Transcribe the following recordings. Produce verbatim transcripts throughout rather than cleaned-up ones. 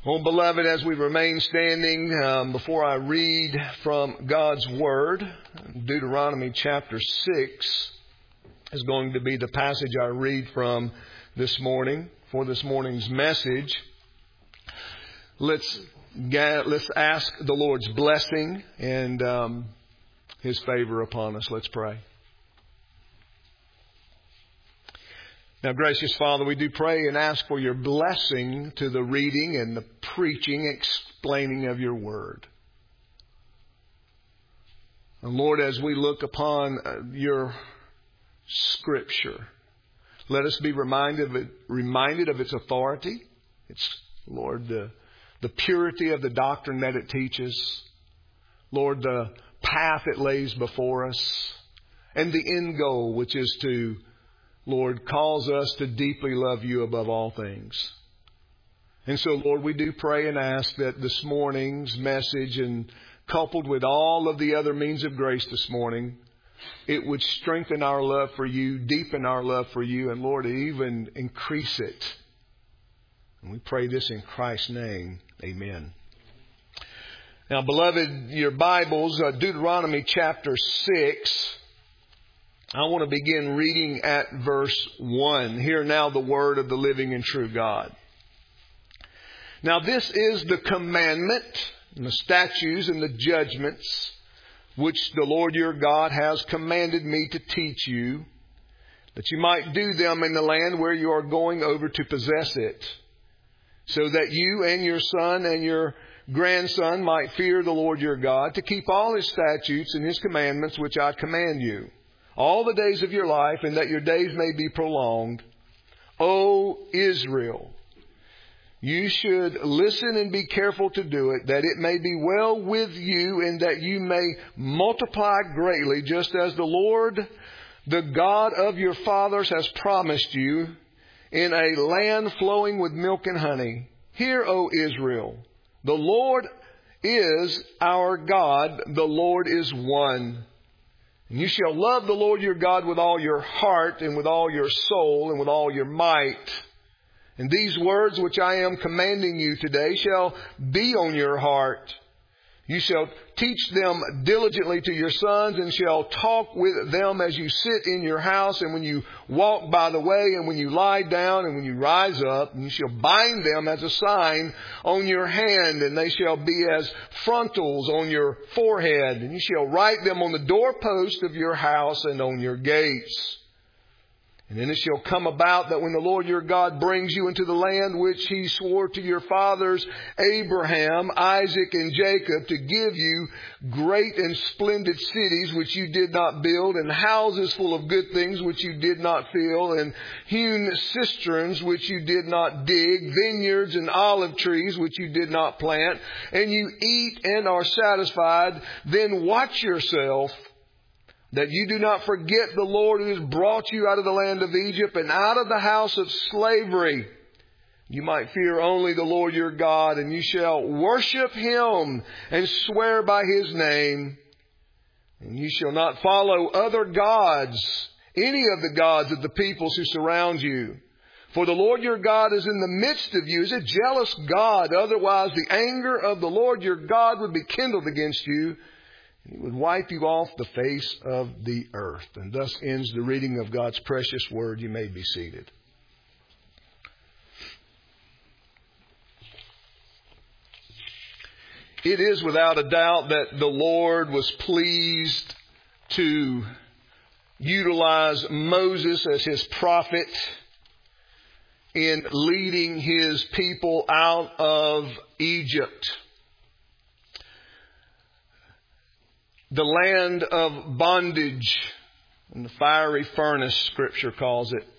Well, beloved, as we remain standing, um, before I read from God's Word, Deuteronomy chapter six is going to be the passage I read from this morning for this morning's message. Let's let's ask the Lord's blessing and um, His favor upon us. Let's pray. Now, gracious Father, we do pray and ask for your blessing to the reading and the preaching, explaining of your word. And Lord, as we look upon your scripture, let us be reminded of it, reminded of its authority. It's, Lord, the, the purity of the doctrine that it teaches. Lord, the path it lays before us. And the end goal, which is to Lord, calls us to deeply love you above all things. And so, Lord, we do pray and ask that this morning's message, and coupled with all of the other means of grace this morning, it would strengthen our love for you, deepen our love for you, and Lord, even increase it. And we pray this in Christ's name. Amen. Now, beloved, your Bibles, uh, Deuteronomy chapter six. I want to begin reading at verse one. Hear now the word of the living and true God. Now this is the commandment and the statutes and the judgments which the Lord your God has commanded me to teach you, that you might do them in the land where you are going over to possess it, so that you and your son and your grandson might fear the Lord your God, to keep all His statutes and His commandments which I command you, all the days of your life, and that your days may be prolonged. O Israel, you should listen and be careful to do it, that it may be well with you, and that you may multiply greatly, just as the Lord, the God of your fathers, has promised you, in a land flowing with milk and honey. Hear, O Israel, the Lord is our God, the Lord is one. And you shall love the Lord your God with all your heart and with all your soul and with all your might. And these words which I am commanding you today shall be on your heart. You shall teach them diligently to your sons, and shall talk with them as you sit in your house, and when you walk by the way, and when you lie down, and when you rise up. And you shall bind them as a sign on your hand, and they shall be as frontals on your forehead. And you shall write them on the doorpost of your house and on your gates. And then it shall come about that when the Lord your God brings you into the land which He swore to your fathers, Abraham, Isaac, and Jacob, to give you great and splendid cities which you did not build, and houses full of good things which you did not fill, and hewn cisterns which you did not dig, vineyards and olive trees which you did not plant, and you eat and are satisfied, then watch yourself, that you do not forget the Lord who has brought you out of the land of Egypt and out of the house of slavery. You might fear only the Lord your God, and you shall worship Him and swear by His name. And you shall not follow other gods, any of the gods of the peoples who surround you. For the Lord your God is in the midst of you, is a jealous God. Otherwise the anger of the Lord your God would be kindled against you. He would wipe you off the face of the earth. And thus ends the reading of God's precious word. You may be seated. It is without a doubt that the Lord was pleased to utilize Moses as His prophet in leading His people out of Egypt, the land of bondage, and the fiery furnace, Scripture calls it.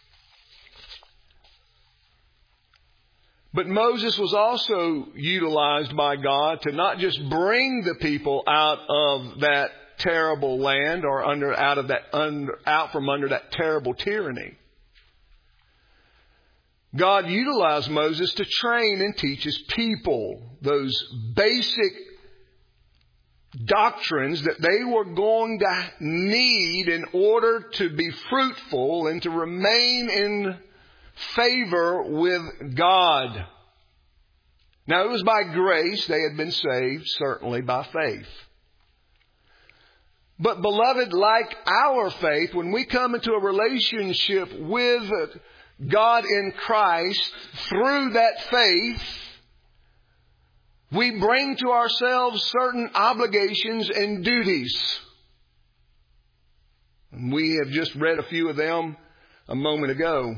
But Moses was also utilized by God to not just bring the people out of that terrible land, or under out of that under, out from under that terrible tyranny. God utilized Moses to train and teach His people those basic doctrines that they were going to need in order to be fruitful and to remain in favor with God. Now, it was by grace they had been saved, certainly by faith. But beloved, like our faith, when we come into a relationship with God in Christ, through that faith, we bring to ourselves certain obligations and duties. We have just read a few of them a moment ago.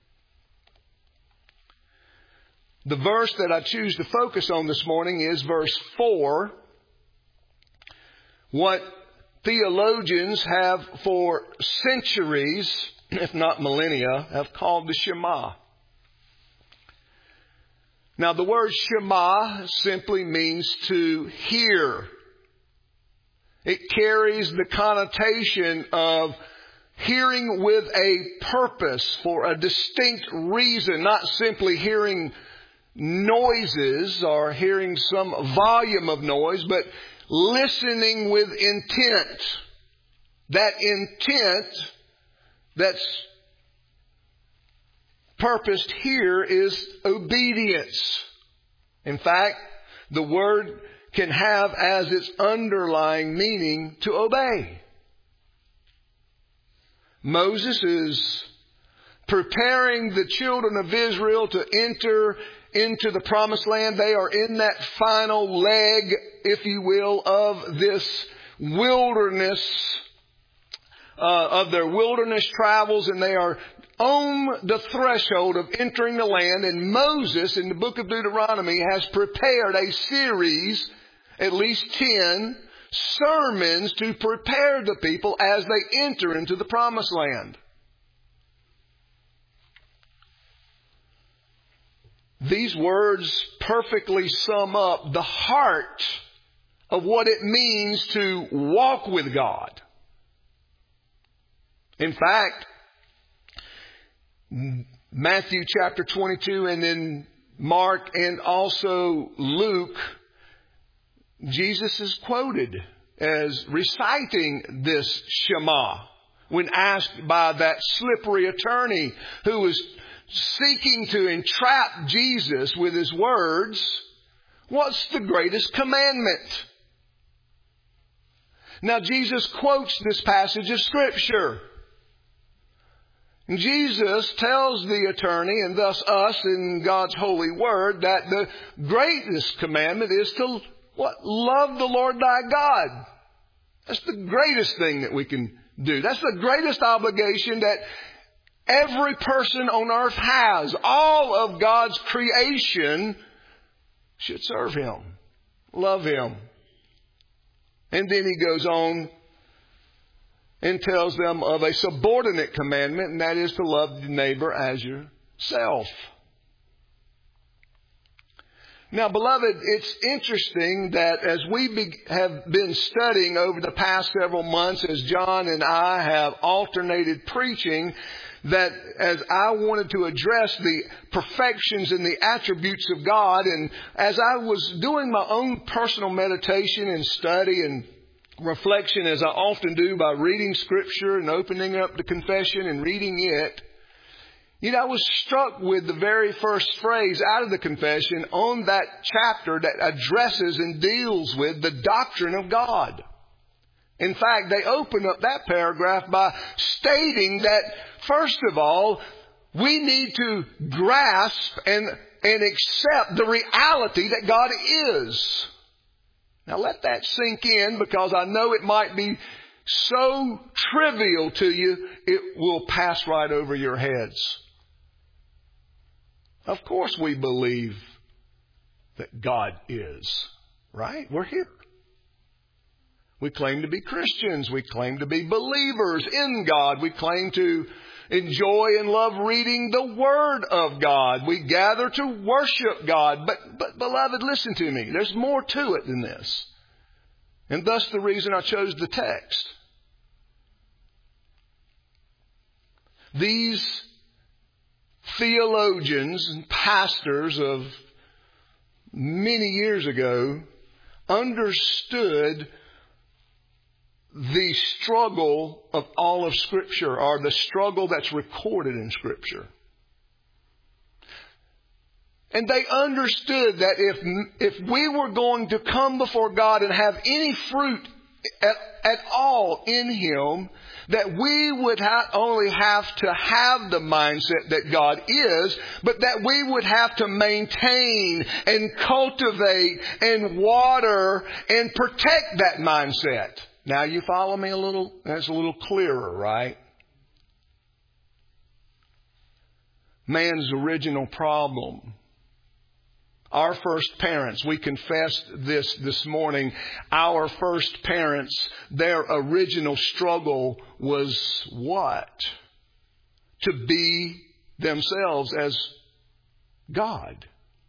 The verse that I choose to focus on this morning is verse four. What theologians have for centuries, if not millennia, have called the Shema. Now, the word Shema simply means to hear. It carries the connotation of hearing with a purpose for a distinct reason, not simply hearing noises or hearing some volume of noise, but listening with intent. That intent that's purposed here is obedience. In fact, the word can have as its underlying meaning to obey. Moses is preparing the children of Israel to enter into the promised land. They are in that final leg, if you will, of this wilderness, uh, of their wilderness travels, and they are on the threshold of entering the land. And Moses, in the book of Deuteronomy, has prepared a series, at least ten, sermons to prepare the people as they enter into the promised land. These words perfectly sum up the heart of what it means to walk with God. In fact, Matthew chapter twenty-two and then Mark and also Luke, Jesus is quoted as reciting this Shema when asked by that slippery attorney who was seeking to entrap Jesus with his words, what's the greatest commandment? Now, Jesus quotes this passage of Scripture. And Jesus tells the attorney, and thus us in God's holy word, that the greatest commandment is to what? Love the Lord thy God. That's the greatest thing that we can do. That's the greatest obligation that every person on earth has. All of God's creation should serve Him, love Him. And then He goes on and tells them of a subordinate commandment, and that is to love your neighbor as yourself. Now, beloved, it's interesting that as we be, have been studying over the past several months, as John and I have alternated preaching, that as I wanted to address the perfections and the attributes of God, and as I was doing my own personal meditation and study and reflection, as I often do by reading Scripture and opening up the confession and reading it, you know, I was struck with the very first phrase out of the confession on that chapter that addresses and deals with the doctrine of God. In fact, they open up that paragraph by stating that, first of all, we need to grasp and, and accept the reality that God is. Now let that sink in, because I know it might be so trivial to you, it will pass right over your heads. Of course we believe that God is, right? We're here. We claim to be Christians. We claim to be believers in God. We claim to enjoy and love reading the Word of God. We gather to worship God. But, but beloved, listen to me. There's more to it than this. And thus the reason I chose the text. These theologians and pastors of many years ago understood the struggle of all of Scripture, or the struggle that's recorded in Scripture. And they understood that if, if we were going to come before God and have any fruit at, at all in Him, that we would not only have to have the mindset that God is, but that we would have to maintain and cultivate and water and protect that mindset. Now you follow me a little? That's a little clearer, right? Man's original problem. Our first parents, we confessed this this morning, our first parents, their original struggle was what? To be themselves as God.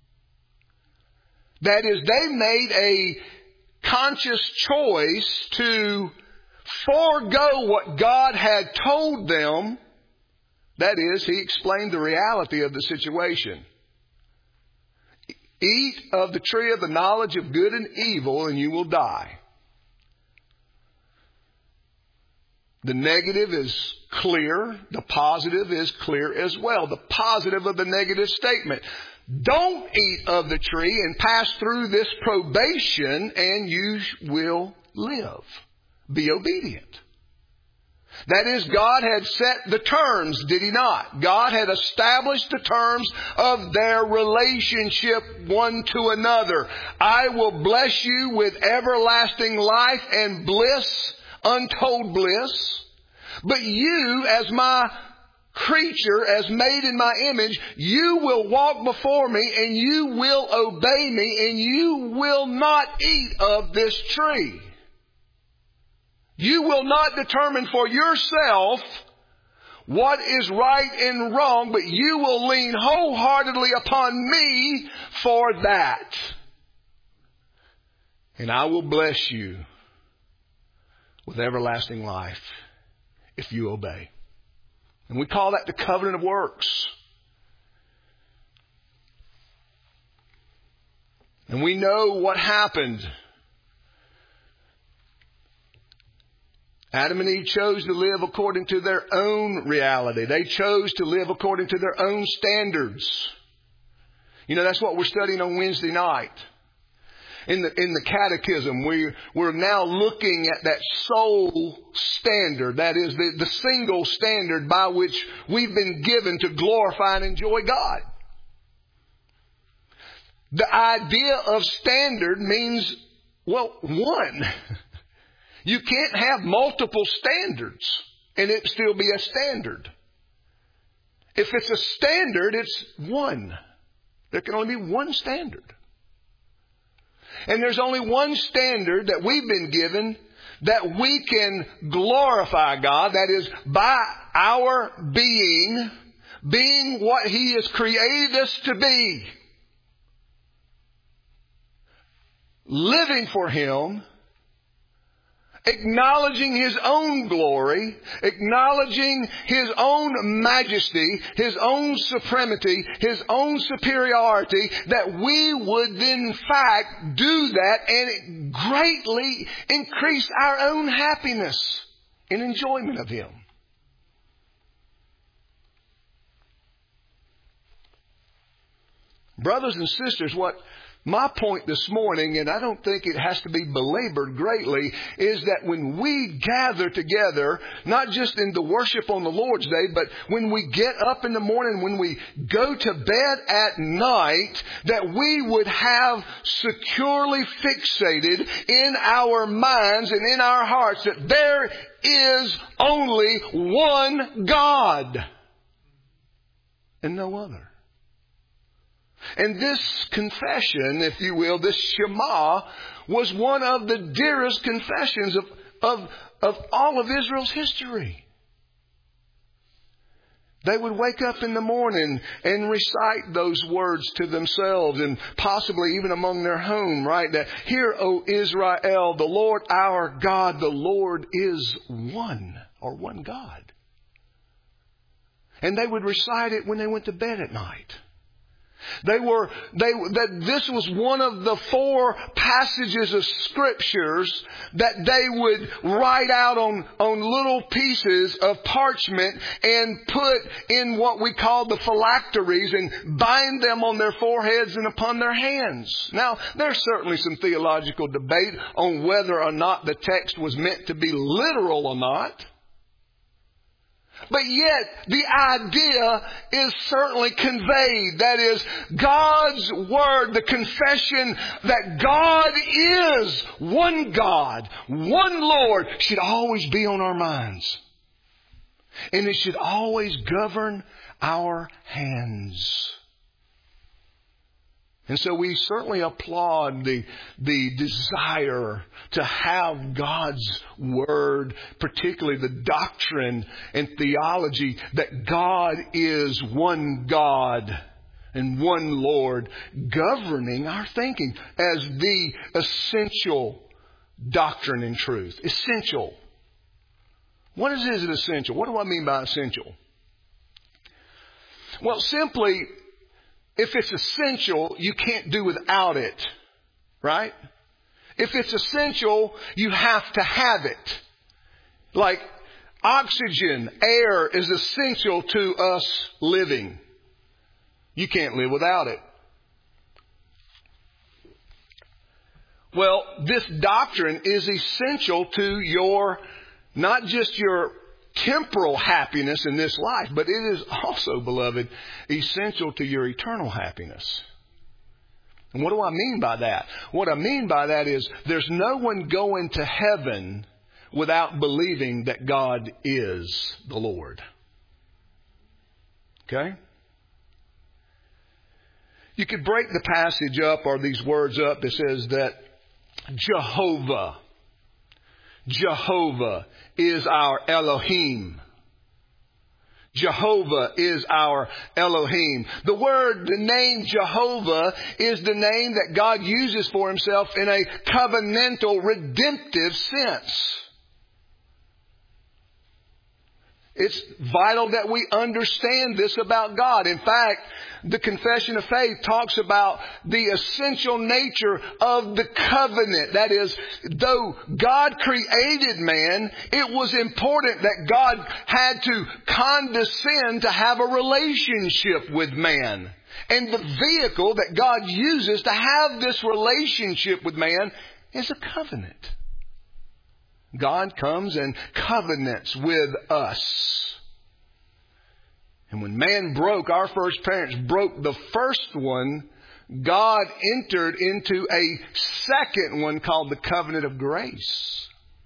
That is, they made a conscious choice to forego what God had told them. That is, He explained the reality of the situation. Eat of the tree of the knowledge of good and evil, and you will die. The negative is clear. The positive is clear as well. The positive of the negative statement. Don't eat of the tree and pass through this probation, and you will live. Be obedient. That is, God had set the terms, did He not? God had established the terms of their relationship one to another. I will bless you with everlasting life and bliss, untold bliss. But you, as my creature, as made in my image, you will walk before me and you will obey me and you will not eat of this tree. You will not determine for yourself what is right and wrong, but you will lean wholeheartedly upon me for that. And I will bless you with everlasting life if you obey. And we call that the covenant of works. And we know what happened. Adam and Eve chose to live according to their own reality. They chose to live according to their own standards. You know, that's what we're studying on Wednesday night. In the, in the catechism, we, we're now looking at that sole standard. That is the, the single standard by which we've been given to glorify and enjoy God. The idea of standard means, well, one. You can't have multiple standards and it still be a standard. If it's a standard, it's one. There can only be one standard. And there's only one standard that we've been given that we can glorify God. That is, by our being, being what He has created us to be. Living for Him. Acknowledging His own glory, acknowledging His own majesty, His own supremacy, His own superiority, that we would then in fact do that and greatly increase our own happiness and enjoyment of Him. Brothers and sisters, what my point this morning, and I don't think it has to be belabored greatly, is that when we gather together, not just in the worship on the Lord's Day, but when we get up in the morning, when we go to bed at night, that we would have securely fixated in our minds and in our hearts that there is only one God and no other. And this confession, if you will, this Shema, was one of the dearest confessions of, of, of all of Israel's history. They would wake up in the morning and recite those words to themselves and possibly even among their home, right? That, Hear, O Israel, the Lord our God, the Lord is one, or one God. And they would recite it when they went to bed at night. They were, they, that this was one of the four passages of scriptures that they would write out on, on little pieces of parchment and put in what we call the phylacteries and bind them on their foreheads and upon their hands. Now, there's certainly some theological debate on whether or not the text was meant to be literal or not. But yet, the idea is certainly conveyed. That is, God's Word, the confession that God is one God, one Lord, should always be on our minds. And it should always govern our hands. And so we certainly applaud the, the desire to have God's Word, particularly the doctrine and theology that God is one God and one Lord, governing our thinking as the essential doctrine and truth. Essential. What is, is it essential? What do I mean by essential? Well, simply, if it's essential, you can't do without it, right? If it's essential, you have to have it. Like oxygen, air is essential to us living. You can't live without it. Well, this doctrine is essential to your, not just your temporal happiness in this life, but it is also, beloved, essential to your eternal happiness. And what do I mean by that? What I mean by that is there's no one going to heaven without believing that God is the Lord. Okay? You could break the passage up or these words up that says that Jehovah Jehovah is our Elohim. Jehovah is our Elohim. The word, the name Jehovah is the name that God uses for Himself in a covenantal, redemptive sense. It's vital that we understand this about God. In fact, the Confession of Faith talks about the essential nature of the covenant. That is, though God created man, it was important that God had to condescend to have a relationship with man. And the vehicle that God uses to have this relationship with man is a covenant. God comes and covenants with us. And when man broke, our first parents broke the first one, God entered into a second one called the covenant of grace.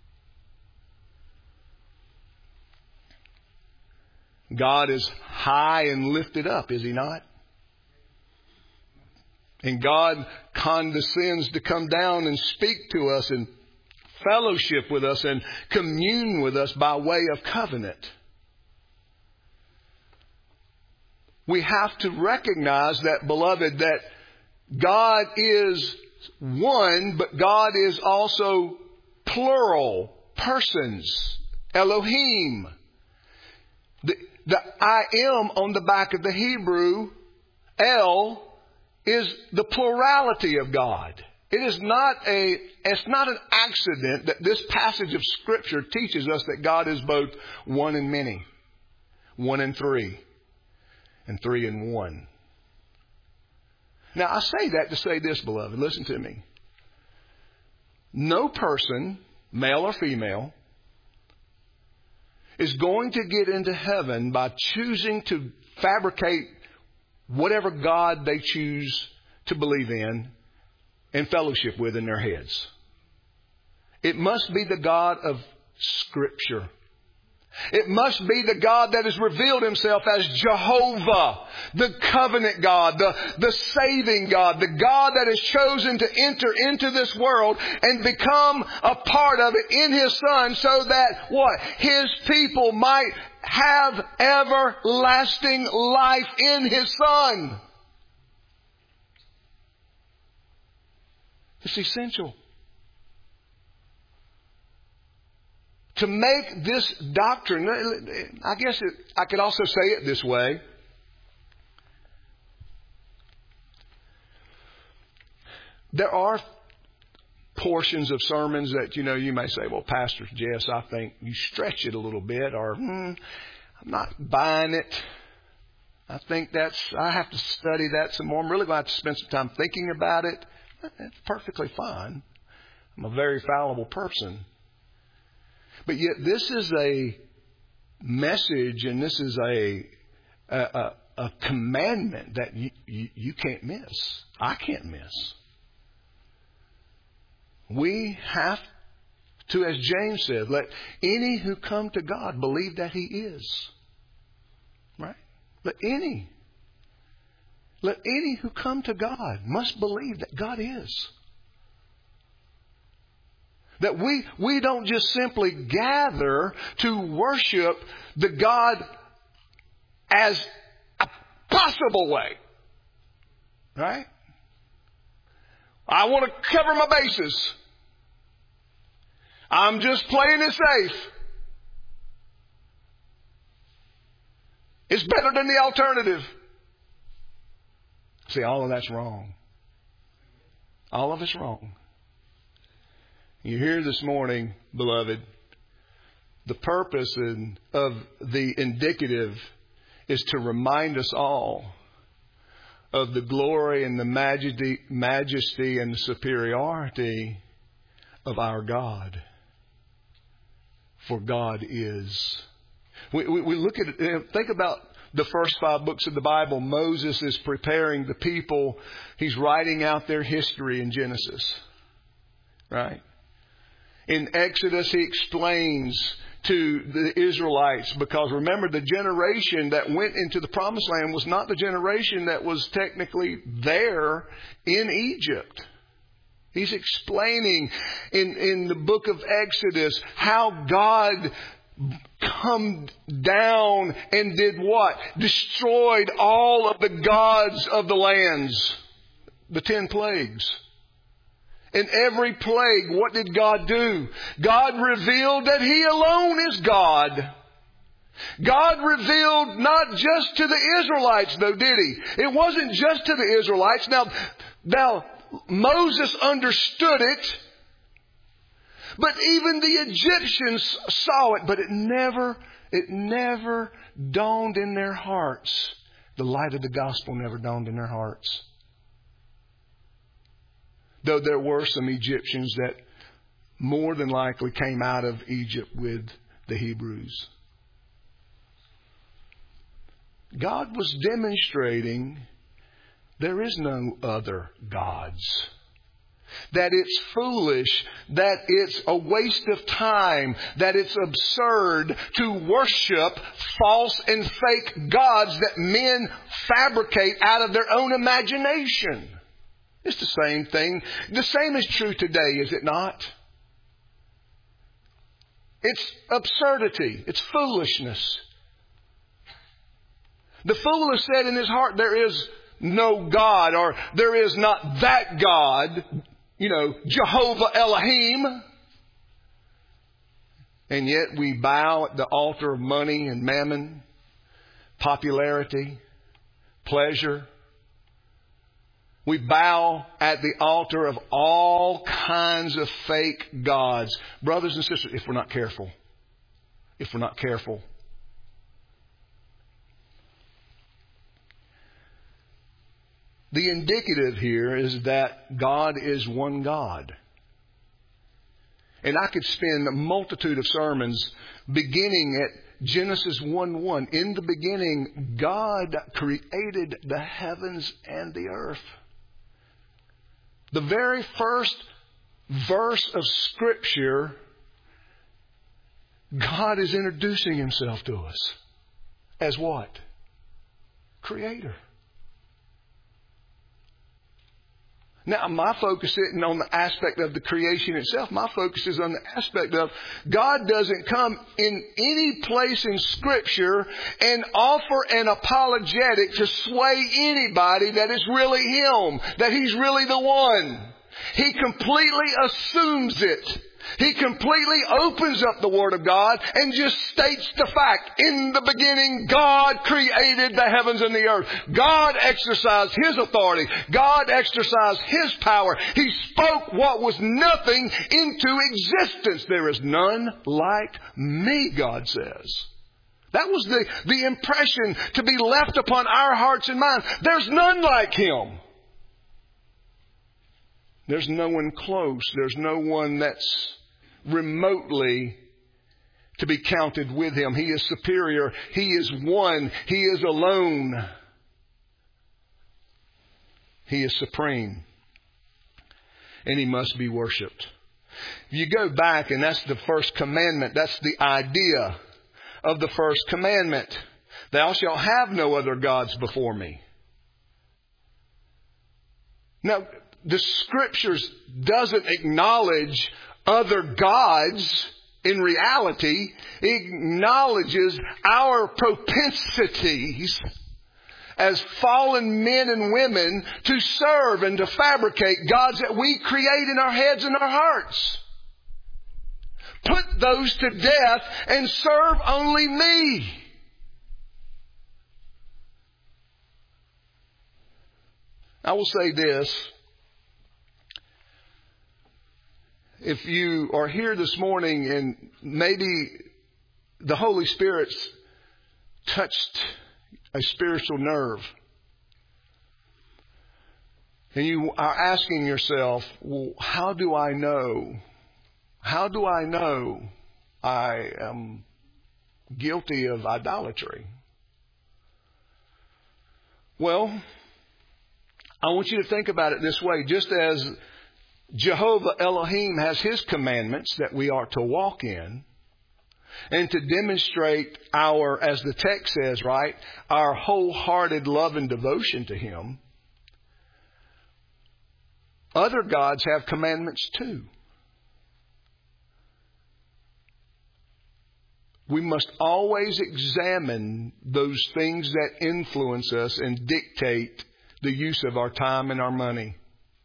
God is high and lifted up, is He not? And God condescends to come down and speak to us and fellowship with us and commune with us by way of covenant. We have to recognize that, beloved, that God is one, but God is also plural persons. Elohim. The, the I am on the back of the Hebrew, El, is the plurality of God. It is not a, it's not an accident that this passage of Scripture teaches us that God is both one and many, one and three, and three and one. Now, I say that to say this, beloved. Listen to me. No person, male or female, is going to get into heaven by choosing to fabricate whatever God they choose to believe in and fellowship with in their heads. It must be the God of Scripture. It must be the God that has revealed Himself as Jehovah, the covenant God, the, the saving God, the God that has chosen to enter into this world and become a part of it in His Son so that what? His people might have everlasting life in His Son. It's essential. To make this doctrine, I guess it, I could also say it this way. there are portions of sermons that, you know, you may say, well, Pastor Jess, I think you stretch it a little bit, or hmm, I'm not buying it. I think that's, I have to study that some more. I'm really going to have to spend some time thinking about it. That's perfectly fine. I'm a very fallible person. But yet this is a message, and this is a a, a, a commandment that you, you, you can't miss. I can't miss. We have to, as James said, let any who come to God believe that He is. Right? Let any. Let any who come to God must believe that God is. That we, we don't just simply gather to worship the God as a possible way. Right? I want to cover my bases. I'm just playing it safe. It's better than the alternative. See, all of that's wrong. All of it's wrong. You're here this morning, beloved. The purpose in, of the indicative is to remind us all of the glory and the majesty, majesty and the superiority of our God. For God is. We, we, we look at it, think about the first five books of the Bible. Moses is preparing the people. He's writing out their history in Genesis. Right? In Exodus, he explains to the Israelites, because remember, the generation that went into the Promised Land was not the generation that was technically there in Egypt. He's explaining in, in the book of Exodus how God come down and did what? Destroyed all of the gods of the lands. The ten plagues. In every plague, what did God do? God revealed that He alone is God. God revealed not just to the Israelites, though, did He? It wasn't just to the Israelites. Now, now Moses understood it, but even the Egyptians saw it, but it never, it never dawned in their hearts. The light of the gospel never dawned in their hearts. Though there were some Egyptians that more than likely came out of Egypt with the Hebrews. God was demonstrating there is no other gods. That it's foolish, that it's a waste of time, that it's absurd to worship false and fake gods that men fabricate out of their own imagination. It's the same thing. The same is true today, is it not? It's absurdity. It's foolishness. The fool has said in his heart, there is no God, or there is not that God, you know, Jehovah Elohim. And yet we bow at the altar of money and mammon, popularity, pleasure. We bow at the altar of all kinds of fake gods. Brothers and sisters, if we're not careful, if we're not careful, the indicative here is that God is one God. And I could spend a multitude of sermons beginning at Genesis one one. In the beginning, God created the heavens and the earth. The very first verse of Scripture, God is introducing Himself to us as what? Creator. Now, my focus isn't on the aspect of the creation itself. My focus is on the aspect of God doesn't come in any place in Scripture and offer an apologetic to sway anybody that it's really Him, that He's really the one. He completely assumes it. He completely opens up the Word of God and just states the fact. In the beginning, God created the heavens and the earth. God exercised His authority. God exercised His power. He spoke what was nothing into existence. There is none like me, God says. That was the, the impression to be left upon our hearts and minds. There's none like Him. There's no one close. There's no one that's remotely to be counted with Him. He is superior. He is one. He is alone. He is supreme. And He must be worshipped. If you go back, and that's the first commandment, that's the idea of the first commandment. Thou shalt have no other gods before me. Now, the Scriptures doesn't acknowledge other gods in reality. It acknowledges our propensities as fallen men and women to serve and to fabricate gods that we create in our heads and our hearts. Put those to death and serve only me. I will say this. If you are here this morning and maybe the Holy Spirit's touched a spiritual nerve, and you are asking yourself, well, how do I know? How do I know I am guilty of idolatry? Well, I want you to think about it this way. Just as Jehovah Elohim has His commandments that we are to walk in, and to demonstrate our, as the text says, right, our wholehearted love and devotion to Him, other gods have commandments too. We must always examine those things that influence us and dictate the use of our time and our money.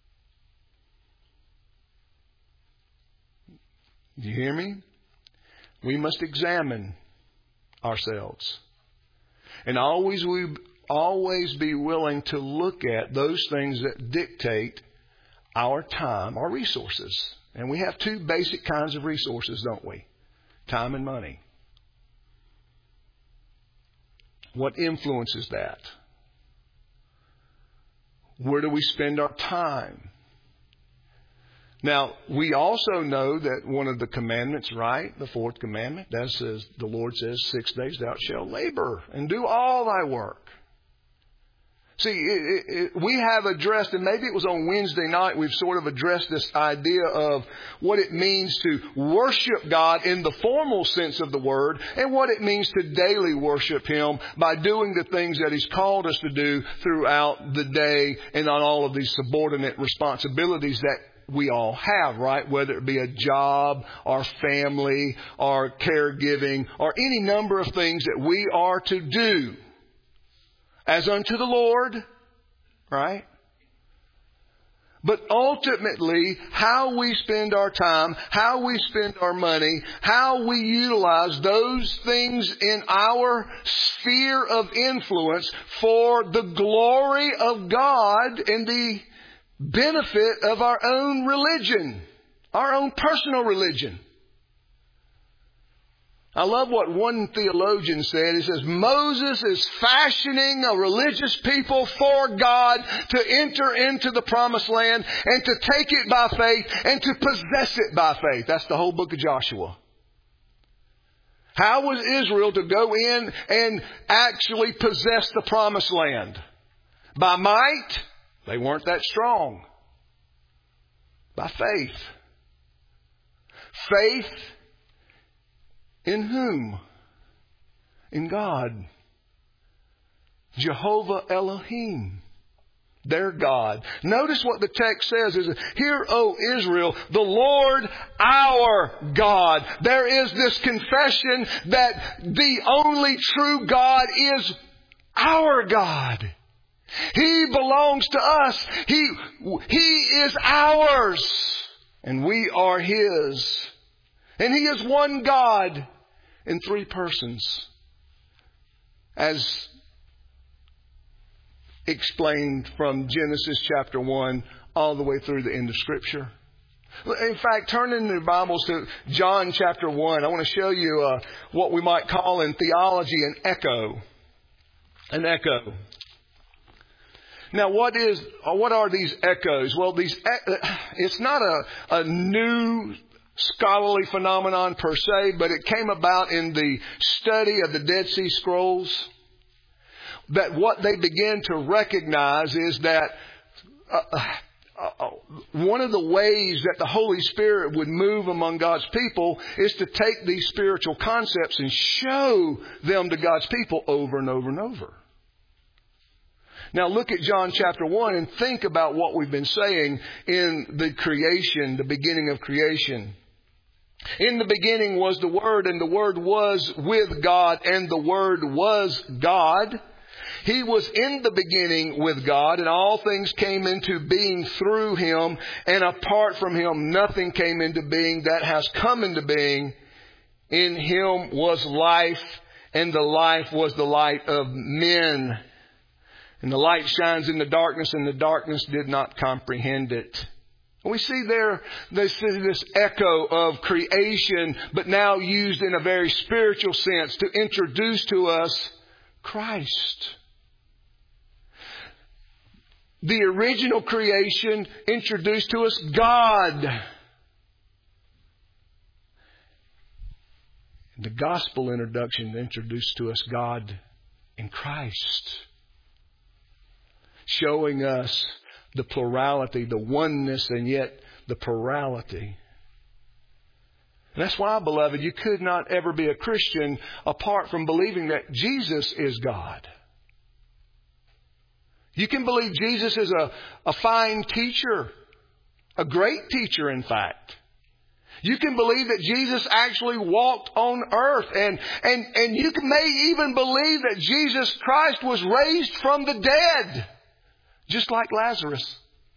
Do you hear me? We must examine ourselves. And always we always be willing to look at those things that dictate our time, our resources. And we have two basic kinds of resources, don't we? Time and money. What influences that? Where do we spend our time? Now, we also know that one of the commandments, right, the fourth commandment, that says, the Lord says, six days thou shalt labor and do all thy work. See, it, it, we have addressed, and maybe it was on Wednesday night, we've sort of addressed this idea of what it means to worship God in the formal sense of the word, and what it means to daily worship Him by doing the things that He's called us to do throughout the day and on all of these subordinate responsibilities that we all have, right? Whether it be a job, or family, or caregiving, or any number of things that we are to do as unto the Lord, right? But ultimately, how we spend our time, how we spend our money, how we utilize those things in our sphere of influence for the glory of God and the benefit of our own religion, our own personal religion. I love what one theologian said. He says, Moses is fashioning a religious people for God to enter into the promised land and to take it by faith and to possess it by faith. That's the whole book of Joshua. How was Israel to go in and actually possess the promised land? By might? They weren't that strong. By faith. Faith in whom? In God. Jehovah Elohim. Their God. Notice what the text says is, hear, O Israel, the Lord our God. There is this confession that the only true God is our God. He belongs to us. He, he is ours. And we are His. And He is one God in three persons, as explained from Genesis chapter one all the way through the end of Scripture. In fact, turn in your Bibles to John chapter one. I want to show you uh, what we might call in theology an echo. An echo. Now, what is, what are these echoes? Well, these, it's not a, a new scholarly phenomenon per se, but it came about in the study of the Dead Sea Scrolls. That what they began to recognize is that uh, uh, one of the ways that the Holy Spirit would move among God's people is to take these spiritual concepts and show them to God's people over and over and over. Now look at John chapter one and think about what we've been saying in the creation, the beginning of creation. In the beginning was the Word, and the Word was with God, and the Word was God. He was in the beginning with God, and all things came into being through Him, and apart from Him nothing came into being that has come into being. In Him was life, and the life was the light of men. And the light shines in the darkness, and the darkness did not comprehend it. We see there this, this echo of creation, but now used in a very spiritual sense to introduce to us Christ. The original creation introduced to us God. The gospel introduction introduced to us God in Christ. Showing us the plurality, the oneness, and yet the plurality. And that's why, beloved, you could not ever be a Christian apart from believing that Jesus is God. You can believe Jesus is a, a fine teacher, a great teacher, in fact. You can believe that Jesus actually walked on earth, and, and, and you may even believe that Jesus Christ was raised from the dead. Just like Lazarus.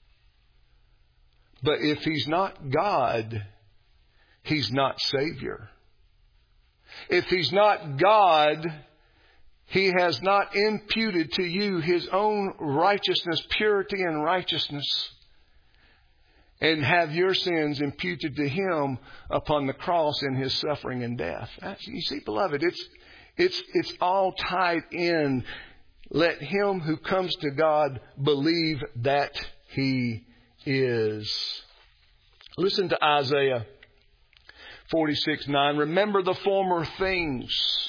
But if He's not God, He's not Savior. If He's not God, He has not imputed to you His own righteousness, purity and righteousness, and have your sins imputed to Him upon the cross in His suffering and death. You see, beloved, it's, it's, it's all tied in. Let him who comes to God believe that He is. Listen to Isaiah forty-six nine. Remember the former things,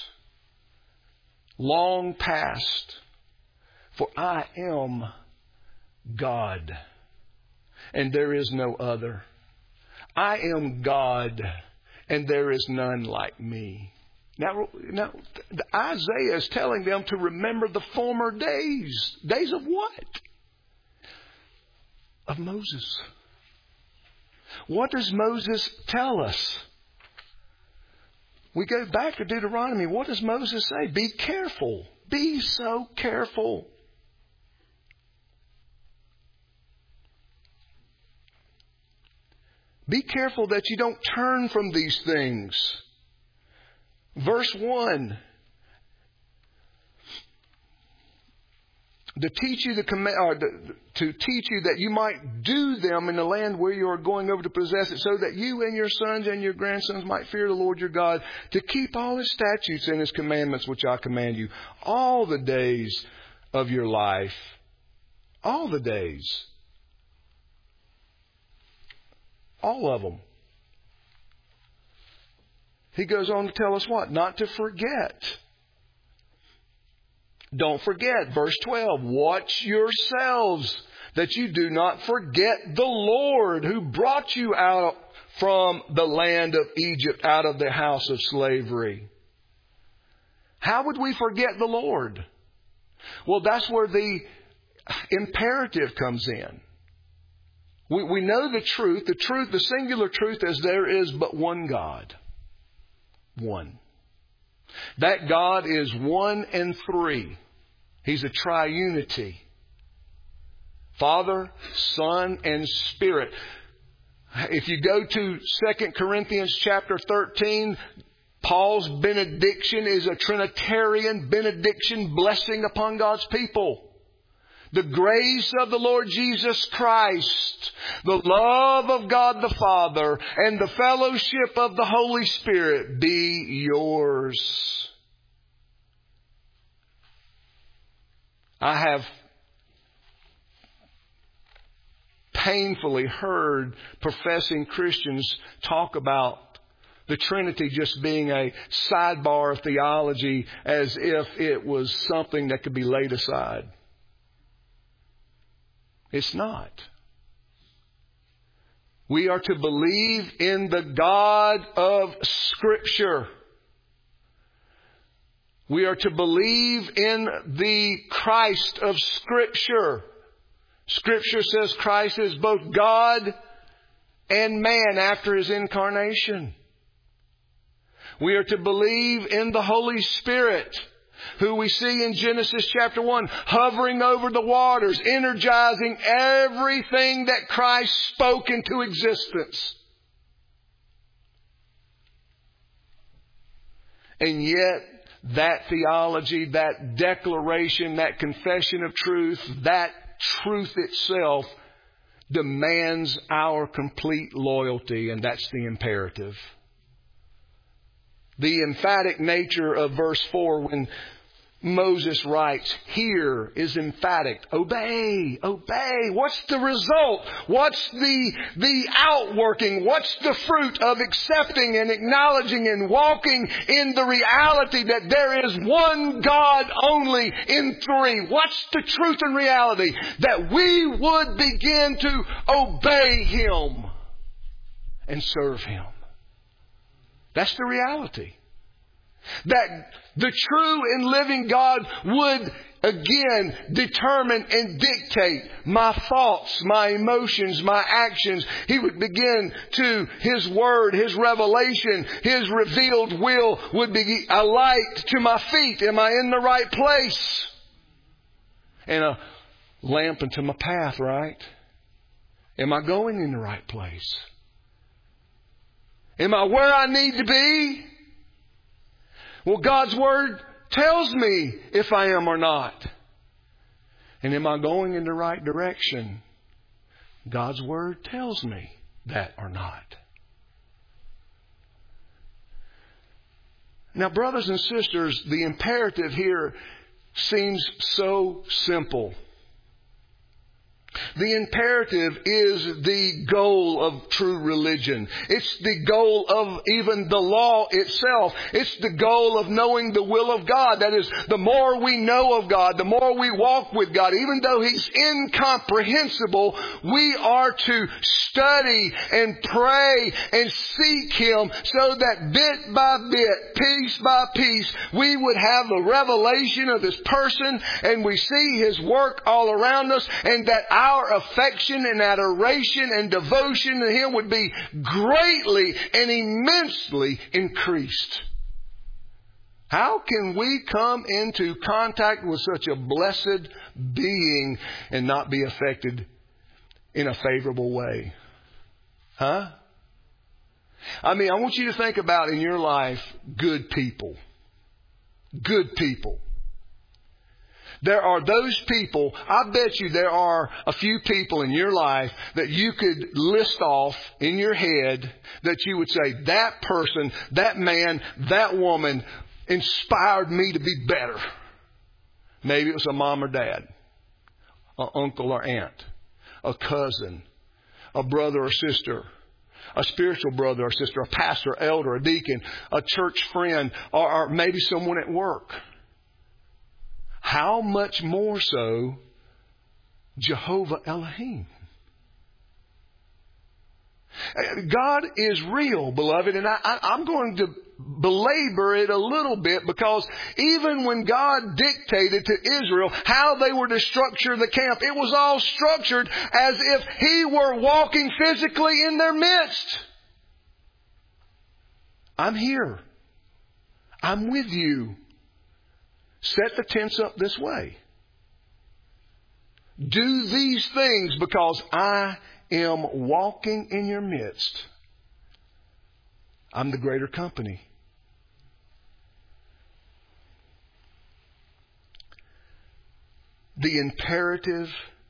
long past, for I am God, and there is no other. I am God, and there is none like me. Now, now, Isaiah is telling them to remember the former days. Days of what? Of Moses. What does Moses tell us? We go back to Deuteronomy. What does Moses say? Be careful. Be so careful. Be careful that you don't turn from these things. Verse one. To teach you the command, or to teach you that you might do them in the land where you are going over to possess it, so that you and your sons and your grandsons might fear the Lord your God, to keep all His statutes and His commandments which I command you all the days of your life. All the days. All of them. He goes on to tell us what? Not to forget. Don't forget. Verse twelve. Watch yourselves that you do not forget the Lord who brought you out from the land of Egypt, out of the house of slavery. How would we forget the Lord? Well, that's where the imperative comes in. We, we know the truth. The truth, the singular truth is there is but one God. One. That God is one and three. He's a triunity. Father, Son, and Spirit. If you go to Second Corinthians chapter thirteen, Paul's benediction is a Trinitarian benediction, blessing upon God's people. The grace of the Lord Jesus Christ, the love of God the Father, and the fellowship of the Holy Spirit be yours. I have painfully heard professing Christians talk about the Trinity just being a sidebar of theology, as if it was something that could be laid aside. It's not. We are to believe in the God of Scripture. We are to believe in the Christ of Scripture. Scripture says Christ is both God and man after His incarnation. We are to believe in the Holy Spirit, who we see in Genesis chapter one, hovering over the waters, energizing everything that Christ spoke into existence. And yet, that theology, that declaration, that confession of truth, that truth itself demands our complete loyalty, and that's the imperative. The emphatic nature of verse four, when Moses writes, here is emphatic. Obey, obey. What's the result? What's the, the outworking? What's the fruit of accepting and acknowledging and walking in the reality that there is one God only in three? What's the truth and reality? That we would begin to obey Him and serve Him. That's the reality. That the true and living God would again determine and dictate my thoughts, my emotions, my actions. He would begin to, His Word, His revelation, His revealed will would be a light to my feet. Am I in the right place? And a lamp unto my path, right? Am I going in the right place? Am I where I need to be? Well, God's Word tells me if I am or not. And am I going in the right direction? God's Word tells me that or not. Now, brothers and sisters, the imperative here seems so simple. The imperative is the goal of true religion. It's the goal of even the law itself. It's the goal of knowing the will of God. That is, the more we know of God, the more we walk with God, even though He's incomprehensible, we are to study and pray and seek Him so that bit by bit, piece by piece, we would have a revelation of His person, and we see His work all around us, and that our Our affection and adoration and devotion to Him would be greatly and immensely increased. How can we come into contact with such a blessed being and not be affected in a favorable way? Huh? I mean, I want you to think about in your life good people. Good people. There are those people, I bet you there are a few people in your life that you could list off in your head that you would say, that person, that man, that woman inspired me to be better. Maybe it was a mom or dad, an uncle or aunt, a cousin, a brother or sister, a spiritual brother or sister, a pastor, elder, a deacon, a church friend, or, or maybe someone at work. How much more so Jehovah Elohim? God is real, beloved, and I, I, I'm going to belabor it a little bit, because even when God dictated to Israel how they were to structure the camp, it was all structured as if He were walking physically in their midst. I'm here. I'm with you. Set the tents up this way. Do these things because I am walking in your midst, I'm the greater company. The imperative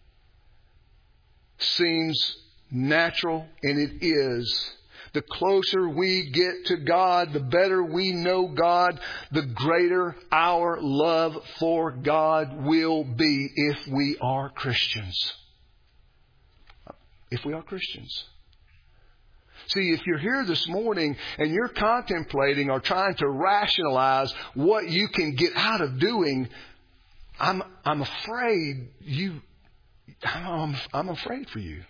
seems natural, and it is. The closer we get to God, the better we know God, the greater our love for God will be if we are Christians. If we are Christians. See, if you're here this morning and you're contemplating or trying to rationalize what you can get out of doing, I'm I'm afraid you I'm, I'm afraid for you.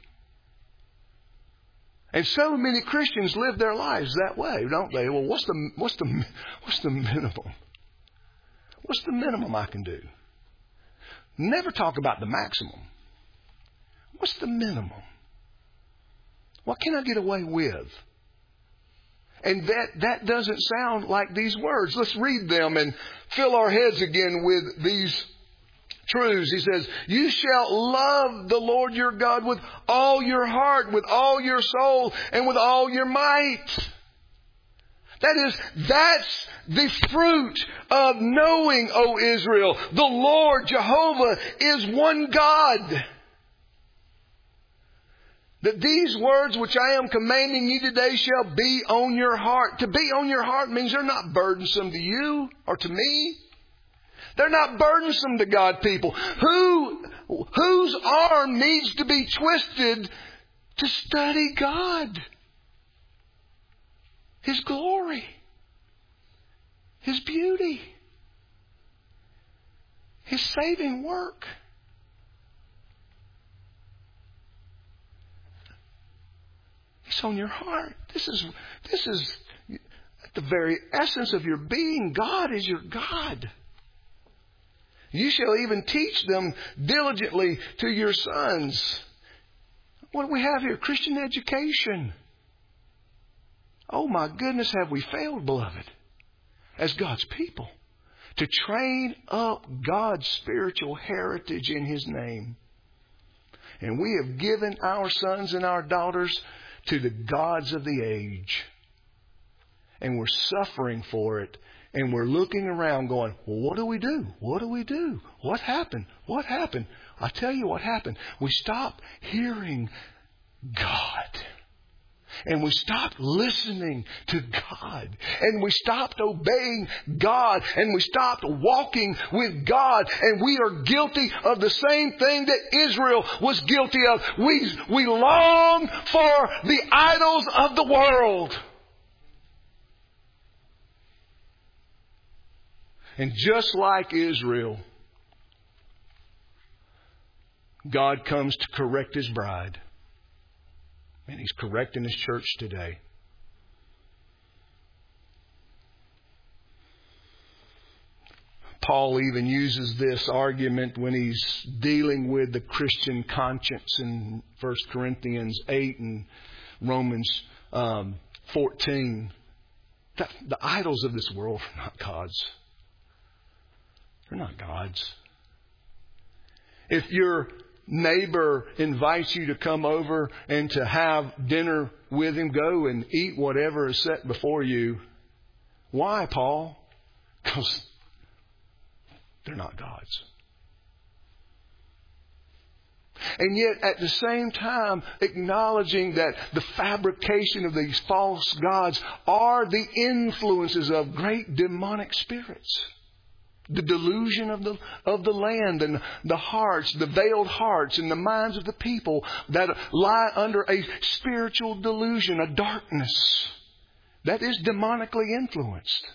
And so many Christians live their lives that way, don't they? Well, what's the what's the what's the minimum? What's the minimum I can do? Never talk about the maximum. What's the minimum? What can I get away with? And that, that doesn't sound like these words. Let's read them and fill our heads again with these truths. He says, you shall love the Lord your God with all your heart, with all your soul, and with all your might. That is, that's the fruit of knowing, O Israel, the Lord Jehovah is one God. That these words which I am commanding you today shall be on your heart. To be on your heart means they're not burdensome to you or to me. They're not burdensome to God people. Who, whose arm needs to be twisted to study God? His glory. His beauty. His saving work. It's on your heart. This is, this is at the very essence of your being. God is your God. You shall even teach them diligently to your sons. What do we have here? Christian education. Oh my goodness, have we failed, beloved, as God's people, to train up God's spiritual heritage in His name. And we have given our sons and our daughters to the gods of the age. And we're suffering for it. And we're looking around going, well, what do we do? What do we do? What happened? What happened? I'll tell you what happened. We stopped hearing God. And we stopped listening to God. And we stopped obeying God. And we stopped walking with God. And we are guilty of the same thing that Israel was guilty of. We, we long for the idols of the world. And just like Israel, God comes to correct His bride. And He's correcting His church today. Paul even uses this argument when he's dealing with the Christian conscience in First Corinthians eight and Romans um, fourteen. The, the idols of this world are not God's. They're not God's. If your neighbor invites you to come over and to have dinner with him, go and eat whatever is set before you. Why, Paul? Because they're not God's. And yet at the same time acknowledging that the fabrication of these false gods are the influences of great demonic spirits. The delusion of the of the land and the hearts, the veiled hearts and the minds of the people that lie under a spiritual delusion, a darkness that is demonically influenced.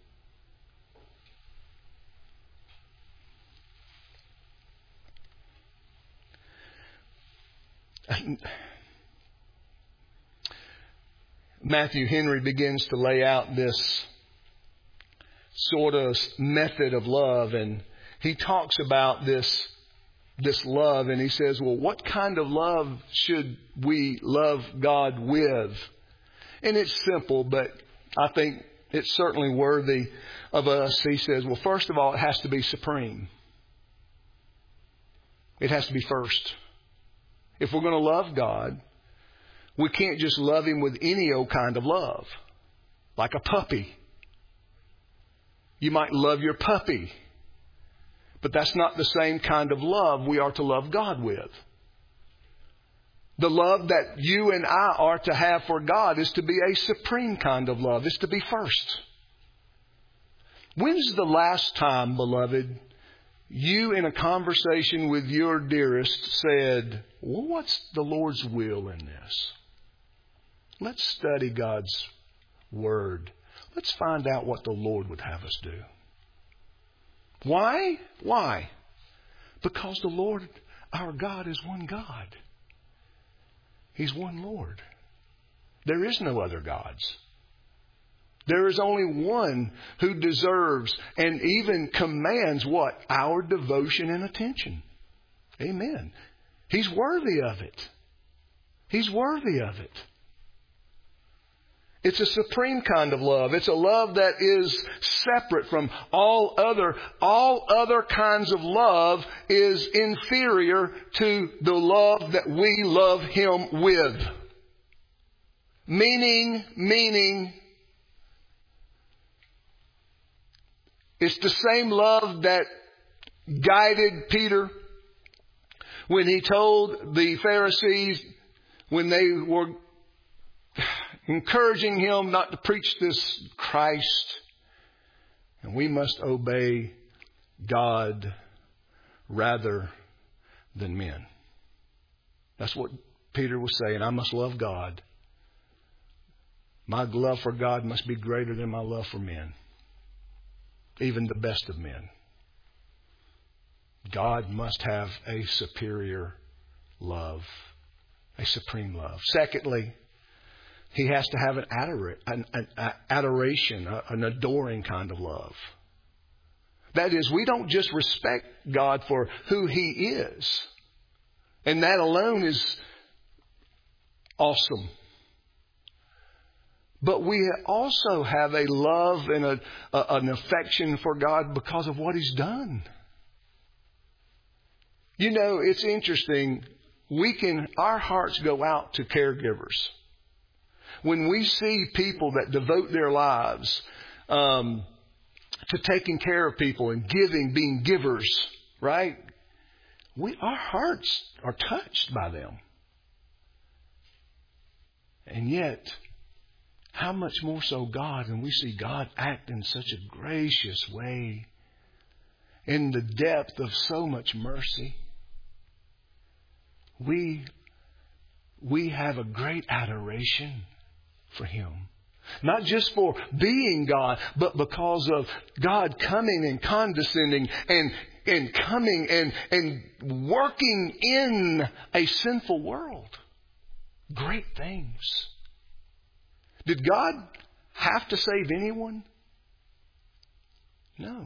Matthew Henry begins to lay out this sort of method of love, and he talks about this this love, and he says, well, what kind of love should we love God with? And it's simple, but I think it's certainly worthy of us. He says, well, first of all, it has to be supreme. It has to be first. If we're going to love God, we can't just love Him with any old kind of love. Like a puppy. You might love your puppy. But that's not the same kind of love we are to love God with. The love that you and I are to have for God is to be a supreme kind of love. It's to be first. When's the last time, beloved, you in a conversation with your dearest said, well, what's the Lord's will in this? Let's study God's Word. Let's find out what the Lord would have us do. Why? Why? Because the Lord, our God, is one God. He's one Lord. There is no other gods. There is only one who deserves and even commands what? Our devotion and attention. Amen. He's worthy of it. He's worthy of it. It's a supreme kind of love. It's a love that is separate from all other, all other kinds of love is inferior to the love that we love Him with. Meaning, meaning, it's the same love that guided Peter when he told the Pharisees when they were encouraging him not to preach this Christ. And we must obey God rather than men. That's what Peter was saying. I must love God. My love for God must be greater than my love for men. Even the best of men. God must have a superior love. A supreme love. Secondly, He has to have an, adora- an, an, an adoration, an adoring kind of love. That is, we don't just respect God for who He is. And that alone is awesome. But we also have a love and a, a, an affection for God because of what He's done. You know, it's interesting. We can, our hearts go out to caregivers. When we see people that devote their lives um, to taking care of people and giving, being givers, right? We, our hearts are touched by them. And yet, how much more so God, when we see God act in such a gracious way, in the depth of so much mercy, we, we have a great adoration for Him. Not just for being God, but because of God coming and condescending and, and coming and, and working in a sinful world. Great things. Did God have to save anyone? No.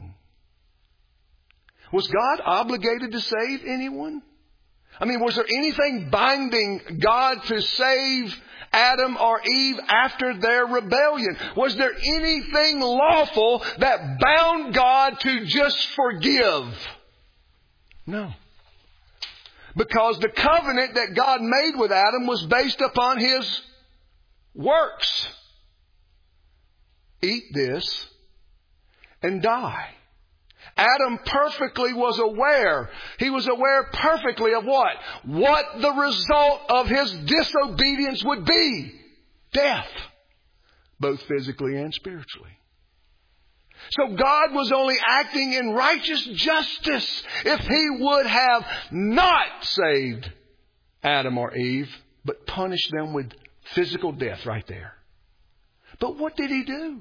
Was God obligated to save anyone? I mean, was there anything binding God to save Adam or Eve after their rebellion? Was there anything lawful that bound God to just forgive? No. Because the covenant that God made with Adam was based upon His works. Eat this and die. Adam perfectly was aware. He was aware perfectly of what? What the result of his disobedience would be. Death. Both physically and spiritually. So God was only acting in righteous justice if He would have not saved Adam or Eve, but punished them with physical death right there. But what did He do?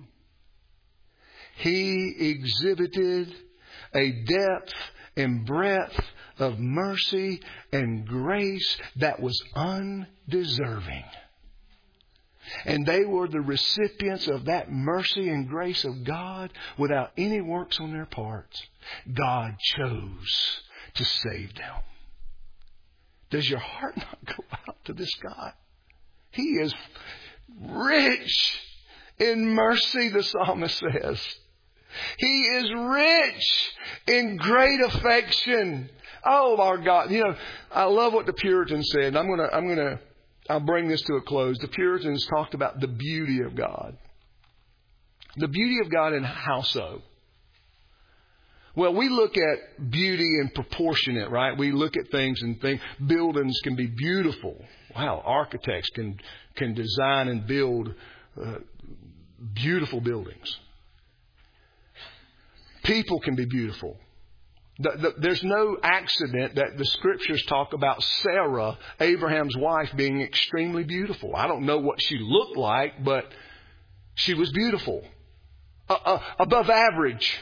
He exhibited a depth and breadth of mercy and grace that was undeserving. And they were the recipients of that mercy and grace of God without any works on their parts. God chose to save them. Does your heart not go out to this God? He is rich in mercy, the psalmist says. He is rich in great affection Oh, our God. You know, I love what the Puritans said. I'm going to, I'm going to, I'll bring this to a close. The Puritans talked about the beauty of God. The beauty of God, and how so? Well, we look at beauty and proportionate, right? We look at things and think buildings can be beautiful. Wow, architects can can design and build uh, beautiful buildings. People can be beautiful. The, the, there's no accident that the Scriptures talk about Sarah, Abraham's wife, being extremely beautiful. I don't know what she looked like, but she was beautiful. Uh, uh, above average.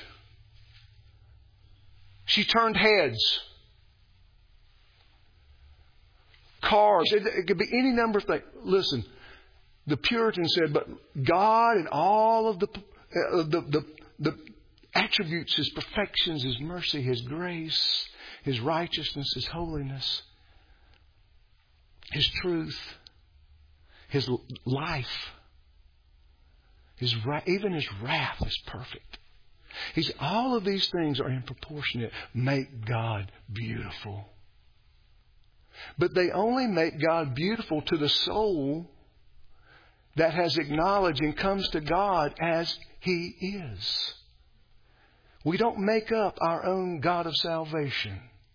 She turned heads. Cars. It, it could be any number of things. Listen, the Puritans said, but God and all of the, uh, the, the, the attributes, His perfections, His mercy, His grace, His righteousness, His holiness, His truth, His life, His even His wrath is perfect. He's, all of these things are in proportionate, make God beautiful. But they only make God beautiful to the soul that has acknowledged and comes to God as He is. We don't make up our own God of salvation.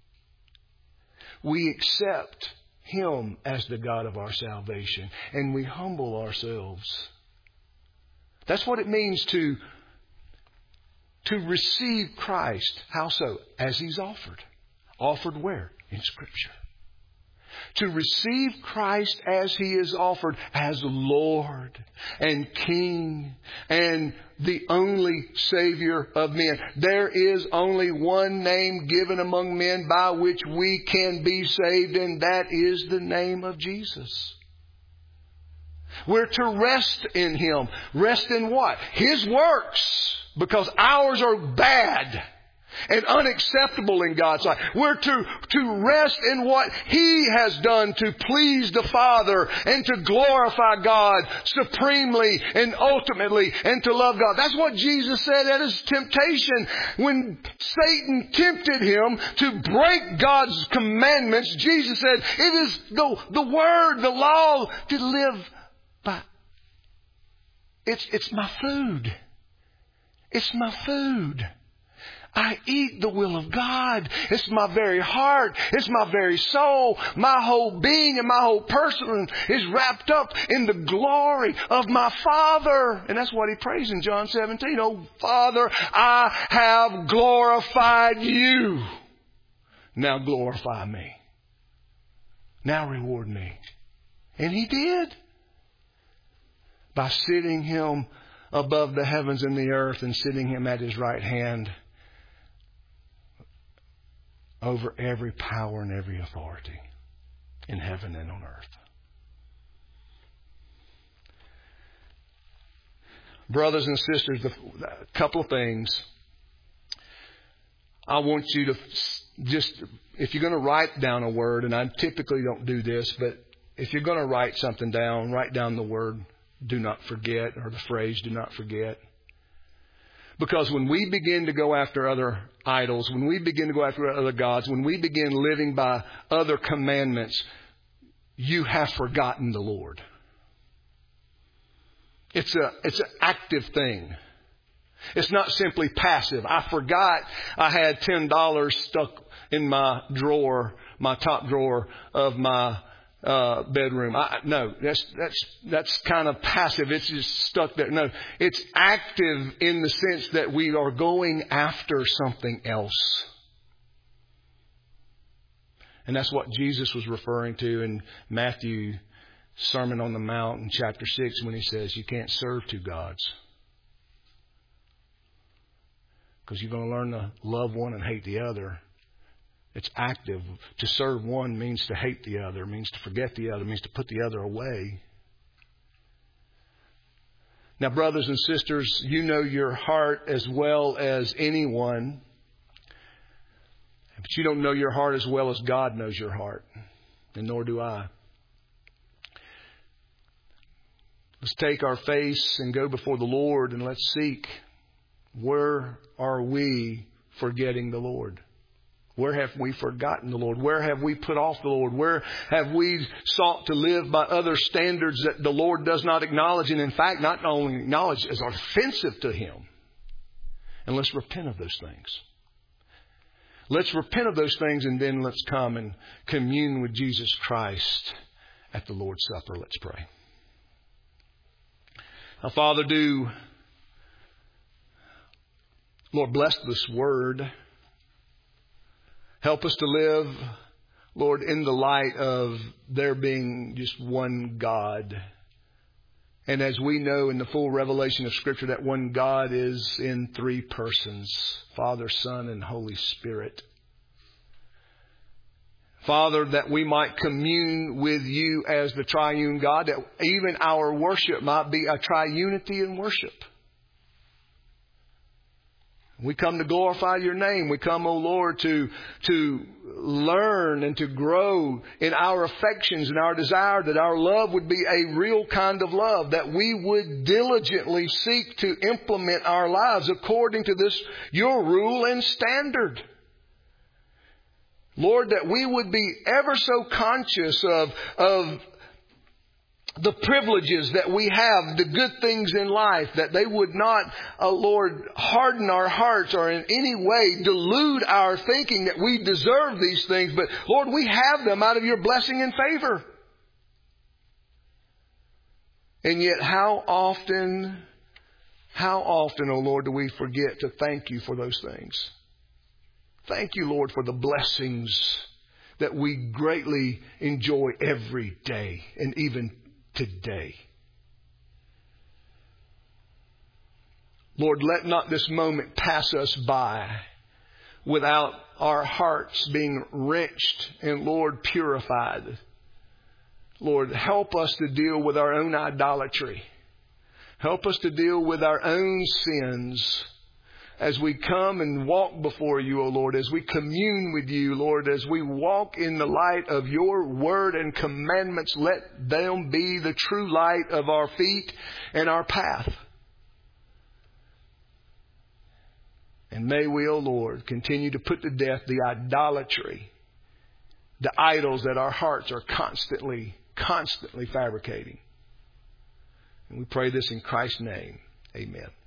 We accept Him as the God of our salvation, and we humble ourselves. That's what it means to To receive Christ. How so? As He's offered. Offered where? In Scripture. To receive Christ as He is offered, as Lord and King and the only Savior of men. There is only one name given among men by which we can be saved, and that is the name of Jesus. We're to rest in Him. Rest in what? His works. Because ours are bad and unacceptable in God's sight. We're to, to rest in what He has done to please the Father and to glorify God supremely and ultimately and to love God. That's what Jesus said at His temptation. When Satan tempted Him to break God's commandments, Jesus said, it is the, the word, the law to live by. It's, it's my food. It's my food. I eat the will of God. It's my very heart. It's my very soul. My whole being and my whole person is wrapped up in the glory of my Father. And that's what He prays in John seventeen. Oh, Father, I have glorified You. Now glorify Me. Now reward Me. And He did. By sitting Him above the heavens and the earth and sitting Him at His right hand over every power and every authority in heaven and on earth. Brothers and sisters, a couple of things. I want you to just, if you're going to write down a word, and I typically don't do this, but if you're going to write something down, write down the word do not forget, or the phrase do not forget. Because when we begin to go after other idols, when we begin to go after other gods, when we begin living by other commandments, you have forgotten the Lord. It's a, it's an active thing. It's not simply passive. I forgot I had ten dollars stuck in my drawer, my top drawer of my Uh, bedroom. I, no, that's that's that's kind of passive. It's just stuck there. No, it's active in the sense that we are going after something else. And that's what Jesus was referring to in Matthew Sermon on the Mount in chapter six when He says you can't serve two gods. Because you're going to learn to love one and hate the other. It's active. To serve one means to hate the other, means to forget the other, means to put the other away. Now, brothers and sisters, you know your heart as well as anyone. But you don't know your heart as well as God knows your heart. And nor do I. Let's take our face and go before the Lord and let's seek. Where are we forgetting the Lord? Where have we forgotten the Lord? Where have we put off the Lord? Where have we sought to live by other standards that the Lord does not acknowledge, and in fact not only acknowledge, as offensive to Him? And let's repent of those things. Let's repent of those things, and then let's come and commune with Jesus Christ at the Lord's Supper. Let's pray. Now, Father, do, Lord, bless this word. Help us to live, Lord, in the light of there being just one God. And as we know in the full revelation of Scripture, that one God is in three persons, Father, Son, and Holy Spirit. Father, that we might commune with You as the triune God, that even our worship might be a triunity in worship. We come to glorify Your name. We come, O Lord, to, to learn and to grow in our affections and our desire that our love would be a real kind of love, that we would diligently seek to implement our lives according to this, Your rule and standard. Lord, that we would be ever so conscious of, of the privileges that we have, the good things in life, that they would not, uh, Lord, harden our hearts or in any way delude our thinking that we deserve these things. But Lord, we have them out of Your blessing and favor. And yet how often, how often, oh Lord, do we forget to thank You for those things? Thank You, Lord, for the blessings that we greatly enjoy every day and even today. Lord, let not this moment pass us by without our hearts being wrenched and, Lord, purified. Lord, help us to deal with our own idolatry. Help us to deal with our own sins as we come and walk before You, O Lord, as we commune with You, Lord, as we walk in the light of Your word and commandments. Let them be the true light of our feet and our path. And may we, O Lord, continue to put to death the idolatry, the idols that our hearts are constantly, constantly fabricating. And we pray this in Christ's name. Amen.